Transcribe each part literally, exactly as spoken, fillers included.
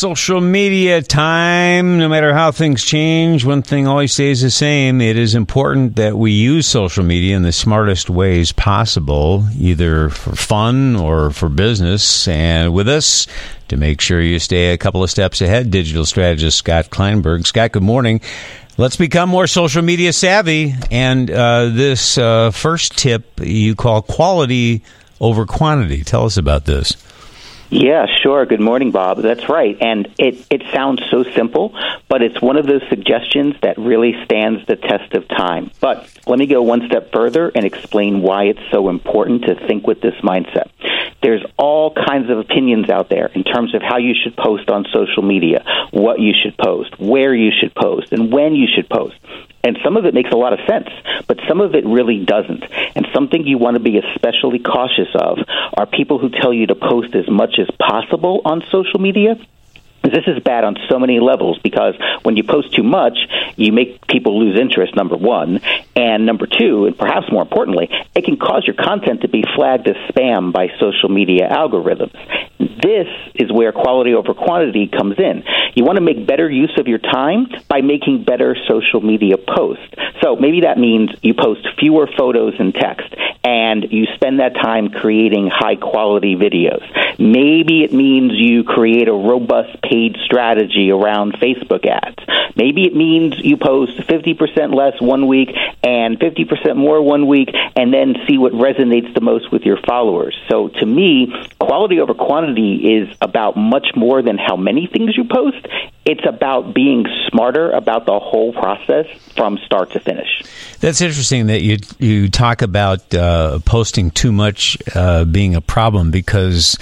social media time. No matter how things change, one thing always stays the same. It is important that we use social media in the smartest ways possible, either for fun or for business. And with us, to make sure you stay a couple of steps ahead, digital strategist Scott Kleinberg. Scott, good morning. Let's become more social media savvy. And uh, this uh, first tip you call quality over quantity. Tell us about this. Yeah, sure. Good morning, Bob. That's right. And it, it sounds so simple, but it's one of those suggestions that really stands the test of time. But let me go one step further and explain why it's so important to think with this mindset. There's all kinds of opinions out there in terms of how you should post on social media, what you should post, where you should post, and when you should post. And some of it makes a lot of sense, but some of it really doesn't. And something you want to be especially cautious of are people who tell you to post as much as possible on social media. This is bad on so many levels because when you post too much, you make people lose interest, number one. And number two, and perhaps more importantly, it can cause your content to be flagged as spam by social media algorithms. This is where quality over quantity comes in. You want to make better use of your time by making better social media posts. So maybe that means you post fewer photos and text, and you spend that time creating high-quality videos. Maybe it means you create a robust paid strategy around Facebook ads. Maybe it means you post fifty percent less one week and fifty percent more one week, and then see what resonates the most with your followers. So to me, quality over quantity is about much more than how many things you post. It's about being smarter about the whole process from start to finish. That's interesting that you you talk about uh, posting too much uh, being a problem, because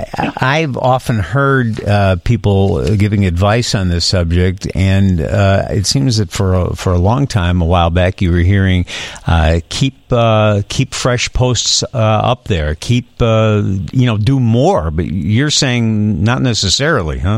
I've often heard uh, people giving advice on this subject, and uh, it seems that for a, for a long time, a while back, you were hearing uh, keep uh, keep fresh posts uh, up there, keep uh, you know do more, but you're saying not necessarily, huh?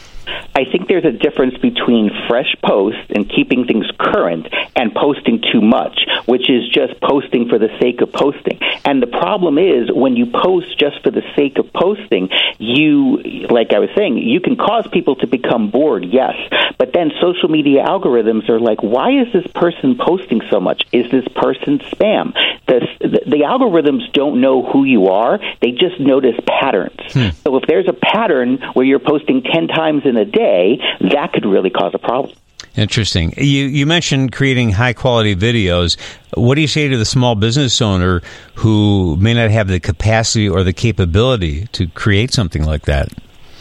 I think there's a difference between fresh posts and keeping things current and posting too much, which is just posting for the sake of posting. And the problem is when you post just for the sake of posting, you, like I was saying, you can cause people to become bored, yes. But then social media algorithms are like, why is this person posting so much? Is this person spam? The, the, the algorithms don't know who you are. They just notice patterns. Hmm. So if there's a pattern where you're posting ten times in a day, that could really cause a problem. Interesting. You you mentioned creating high-quality videos. What do you say to the small business owner who may not have the capacity or the capability to create something like that?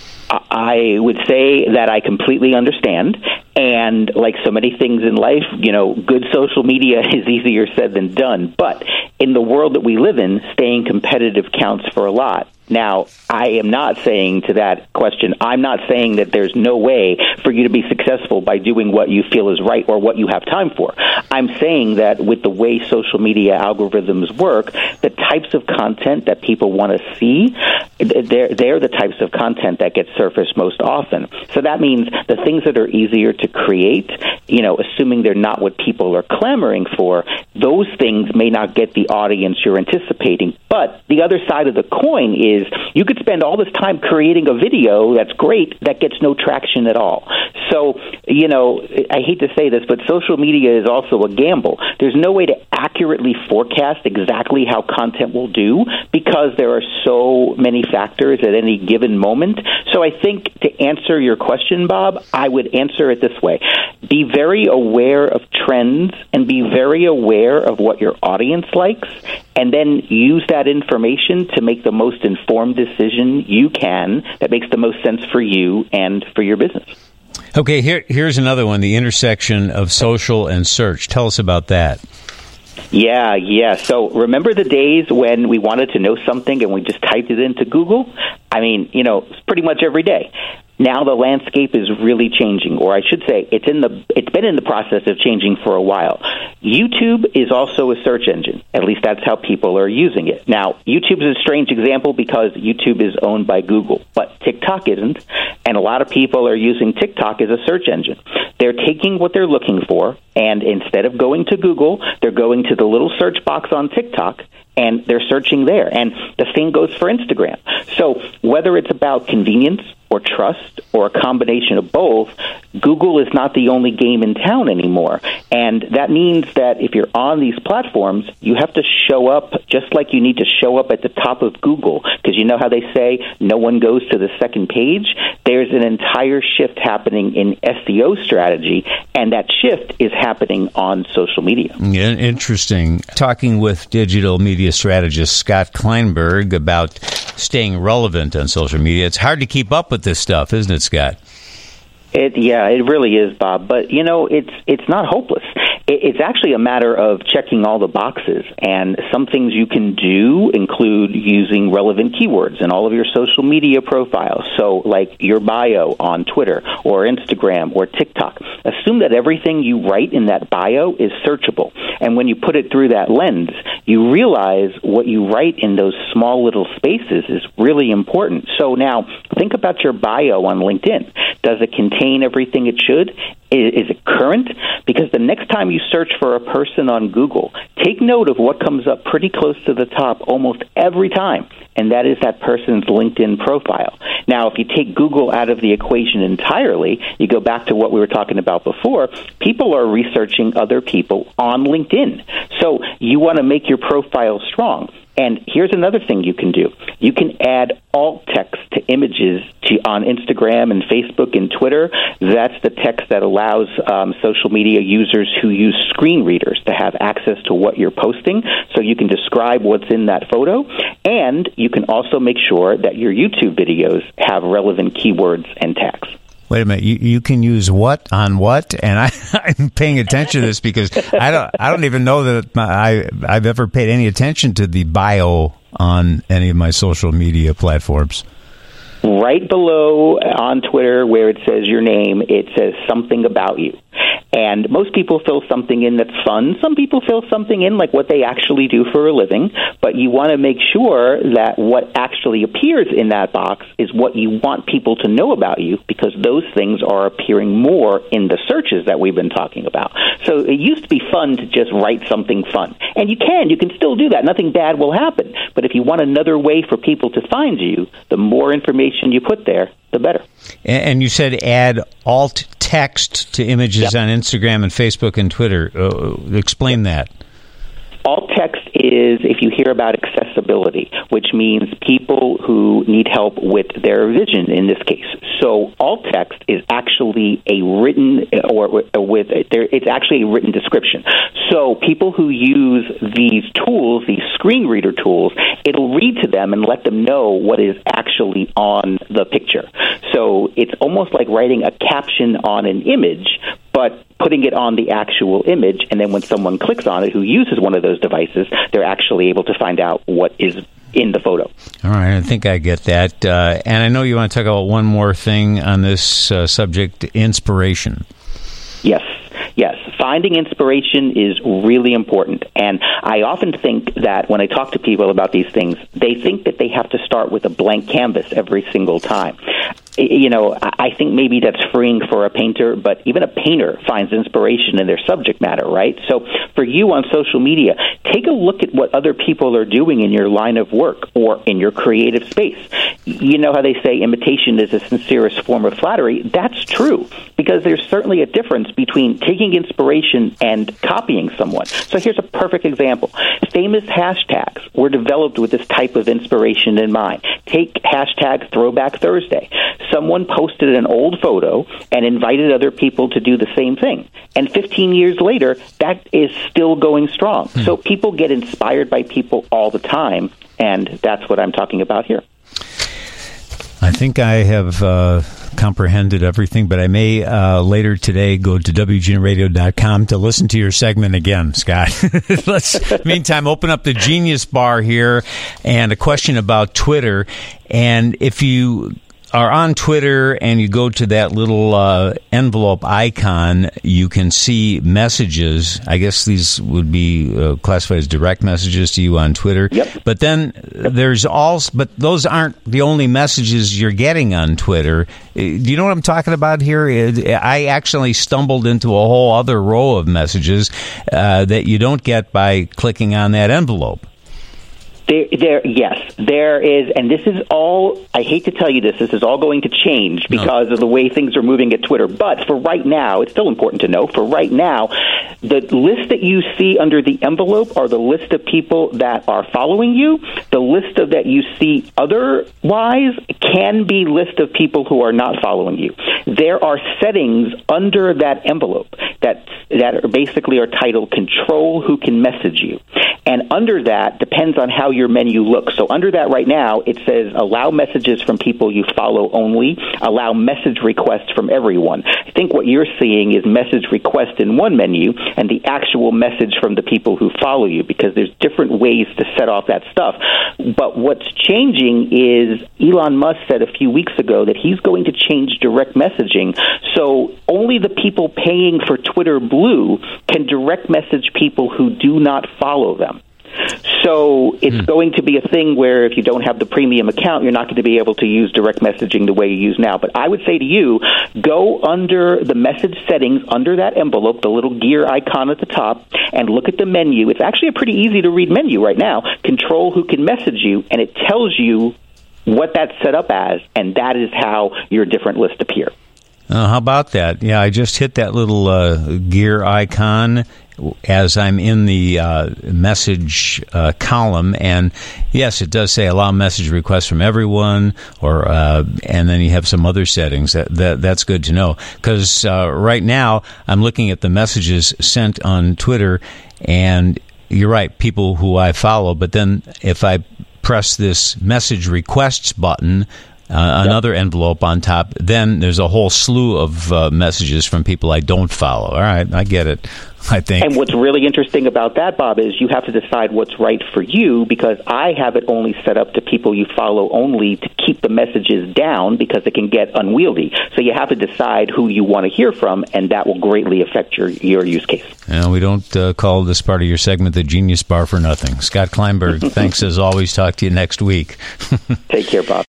I would say that I completely understand. And like so many things in life, you know, good social media is easier said than done. But in the world that we live in, staying competitive counts for a lot. Now, I am not saying to that question, I'm not saying that there's no way for you to be successful by doing what you feel is right or what you have time for. I'm saying that with the way social media algorithms work, the types of content that people want to see, they're, they're the types of content that get surfaced most often. So that means the things that are easier to create, you know, assuming they're not what people are clamoring for, those things may not get the audience you're anticipating. But the other side of the coin is you could spend all this time creating a video that's great that gets no traction at all. So, you know, I hate to say this, but social media is also a gamble. There's no way to accurately forecast exactly how content will do because there are so many factors at any given moment. So I think to answer your question, Bob, I would answer it this way. Be very aware of trends and be very aware of what your audience likes, and then use that information to make the most informed decision you can that makes the most sense for you and for your business. Okay, here, here's another one, the intersection of social and search. Tell us about that. Yeah, yeah. So remember the days when we wanted to know something and we just typed it into Google? I mean, you know, pretty much every day. Now the landscape is really changing, or I should say it's in the it's been in the process of changing for a while. YouTube is also a search engine. At least that's how people are using it. Now, YouTube is a strange example because YouTube is owned by Google, but TikTok isn't, and a lot of people are using TikTok as a search engine. They're taking what they're looking for And instead of going to Google, they're going to the little search box on TikTok, and they're searching there. And the same goes for Instagram. So whether it's about convenience or trust or a combination of both, Google is not the only game in town anymore. And that means that if you're on these platforms, you have to show up just like you need to show up at the top of Google. Because you know how they say no one goes to the second page? There's an entire shift happening in S E O strategy, and that shift is happening on social media. Yeah, interesting. Talking with digital media strategist Scott Kleinberg about staying relevant on social media. It's hard to keep up with this stuff, isn't it, Scott? It, yeah, it really is, Bob. But, you know, it's it's not hopeless. It, it's actually a matter of checking all the boxes. And some things you can do include using relevant keywords in all of your social media profiles. So, like your bio on Twitter or Instagram or TikTok. Assume that everything you write in that bio is searchable. And when you put it through that lens, you realize what you write in those small little spaces is really important. So now, think about your bio on LinkedIn. Does it contain everything it should? Is it current? Because the next time you search for a person on Google, take note of what comes up pretty close to the top almost every time, and that is that person's LinkedIn profile. Now, if you take Google out of the equation entirely, you go back to what we were talking about before, people are researching other people on LinkedIn. So you want to make your profile strong. And here's another thing you can do. You can add alt text to images to, on Instagram and Facebook and Twitter. That's the text that allows um, social media users who use screen readers to have access to what you're posting, so you can describe what's in that photo. And you can also make sure that your YouTube videos have relevant keywords and tags. Wait a minute. You, you can use what on what? And I, I'm paying attention to this because I don't I don't even know that my, I I've ever paid any attention to the bio on any of my social media platforms. Right below on Twitter where it says your name, it says something about you. And most people fill something in that's fun. Some people fill something in like what they actually do for a living. But you want to make sure that what actually appears in that box is what you want people to know about you, because those things are appearing more in the searches that we've been talking about. So it used to be fun to just write something fun. And you can. You can still do that. Nothing bad will happen. But if you want another way for people to find you, the more information you put there, the better. And you said add alt text to images yep. on Instagram and Facebook and Twitter. Uh, explain that. Alt text is if you hear about accessibility, which means people who need help with their vision in this case. So alt text is actually a written, or with it's actually a written description. So people who use these tools, these screen reader tools, it'll read to them and let them know what is actually on the picture. So it's almost like writing a caption on an image, but putting it on the actual image, and then when someone clicks on it who uses one of those devices, they're actually able to find out what is in the photo. All right, I think I get that. Uh, and I know you want to talk about one more thing on this uh, subject, inspiration. Yes. Yes, finding inspiration is really important. And I often think that when I talk to people about these things, they think that they have to start with a blank canvas every single time. You know, I think maybe that's freeing for a painter, but even a painter finds inspiration in their subject matter, right? So for you on social media, take a look at what other people are doing in your line of work or in your creative space. You know how they say imitation is the sincerest form of flattery? That's true, because there's certainly a difference between taking inspiration and copying someone. So here's a perfect example. Famous hashtags were developed with this type of inspiration in mind. Take hashtag Throwback Thursday. Someone posted an old photo and invited other people to do the same thing. And fifteen years later, that is still going strong. Hmm. So people get inspired by people all the time, and that's what I'm talking about here. I think I have uh, comprehended everything, but I may uh, later today go to W G N radio dot com to listen to your segment again, Scott. Let's, meantime, open up the Genius Bar here and a question about Twitter. And if you are on Twitter and you go to that little uh, envelope icon, you can see messages. I guess these would be uh, classified as direct messages to you on Twitter. Yep. But then there's also, but those aren't the only messages you're getting on Twitter. Do you know what I'm talking about here? I actually stumbled into a whole other row of messages uh, that you don't get by clicking on that envelope. There, there, yes, there is, and this is all, I hate to tell you this, this is all going to change because no. of the way things are moving at Twitter. But for right now, it's still important to know, for right now, the list that you see under the envelope are the list of people that are following you. The list of that you see otherwise can be list of people who are not following you. There are settings under that envelope that, that are basically are titled Control Who Can Message You. And under that depends on how your menu looks. So under that right now, it says allow messages from people you follow only, allow message requests from everyone. I think what you're seeing is message request in one menu and the actual message from the people who follow you, because there's different ways to set off that stuff. But what's changing is Elon Musk said a few weeks ago that he's going to change direct messaging. So only the people paying for Twitter Blue can direct message people who do not follow them. So it's mm. going to be a thing where if you don't have the premium account, you're not going to be able to use direct messaging the way you use now. But I would say to you, go under the message settings, under that envelope, the little gear icon at the top, and look at the menu. It's actually a pretty easy to read menu right now. Control Who Can Message You, and it tells you what that's set up as, and that is how your different lists appear. Uh, how about that? Yeah, I just hit that little uh, gear icon as I'm in the uh, message uh, column, and yes, it does say allow message requests from everyone, or uh, and then you have some other settings. That, that that's good to know, because uh, right now I'm looking at the messages sent on Twitter, and you're right, people who I follow. But then if I press this message requests button, Uh, another yep. envelope on top, then there's a whole slew of uh, messages from people I don't follow. All right, I get it, I think. And what's really interesting about that, Bob, is you have to decide what's right for you, because I have it only set up to people you follow only to keep the messages down, because it can get unwieldy. So you have to decide who you want to hear from, and that will greatly affect your, your use case. And we don't uh, call this part of your segment the Genius Bar for nothing. Scott Kleinberg, thanks as always. Talk to you next week. Take care, Bob.